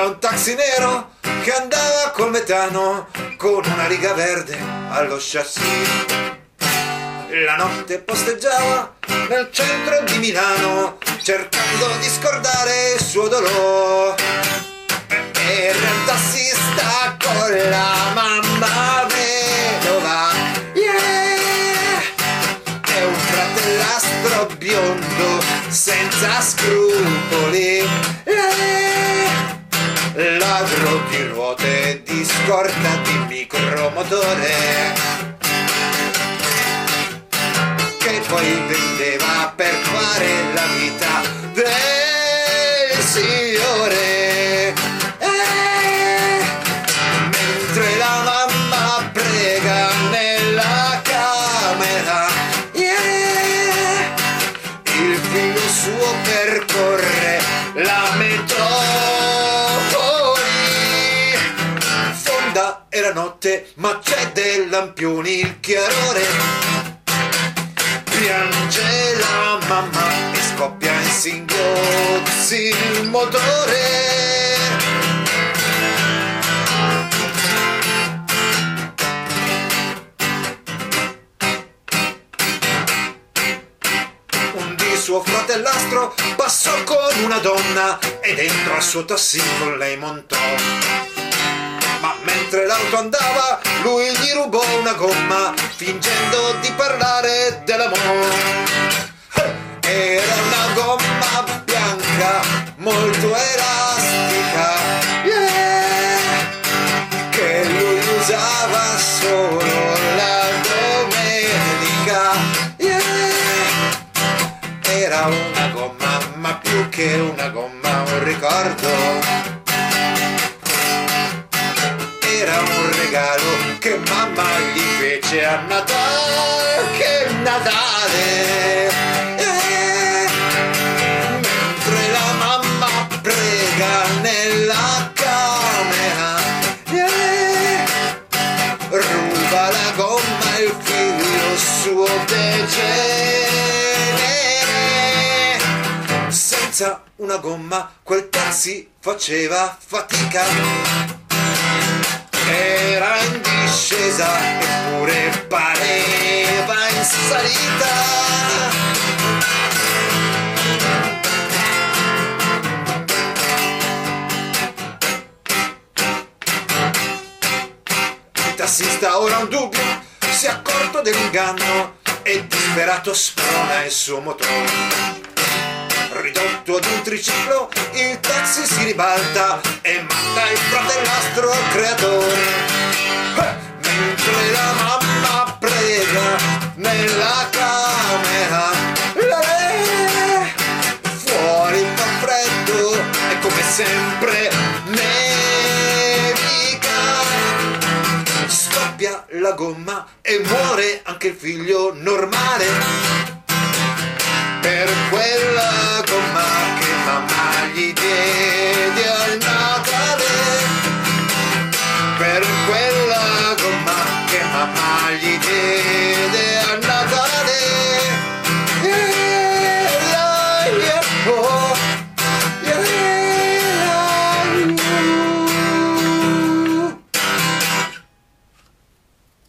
un taxi nero che andava col metano con una riga verde allo chassis. La notte posteggiava nel centro di Milano cercando di scordare il suo dolore. Era un tassista con la mamma vedova, yeah! È un fratellastro biondo senza scrupoli, ladro di ruote, di scorta, di micromotore, che poi vendeva per fare la vita del signore. Mentre la mamma prega nella camera, yeah, il figlio suo percorre la metropoli. Fonda è la notte, ma c'è dei lampioni, il chiarore. Piange la mamma e scoppia in singhiozzi il motore. Suo fratellastro passò con una donna e dentro al suo tassì con lei montò. Ma mentre l'auto andava lui gli rubò una gomma fingendo di parlare dell'amore. Era una gomma bianca molto elastica, yeah, che lui usava solo la domenica. Era una gomma, ma più che una gomma, un ricordo. Era un regalo che mamma gli fece a Natale, che Natale. Mentre la mamma prega nella camera, ruba la gomma il figlio suo degenere. Senza una gomma quel taxi faceva fatica. Era in discesa eppure pareva in salita. Il tassista ora ha un dubbio, si è accorto dell'inganno e disperato sprona il suo motore. Ridotto ad un triciclo, il taxi si ribalta e manda il fratellastro al creatore. Mentre la mamma prega nella camera, fuori fa freddo e come sempre nevica. Scoppia la gomma e muore anche il figlio normale. Per quella gomma che mamma gli diede al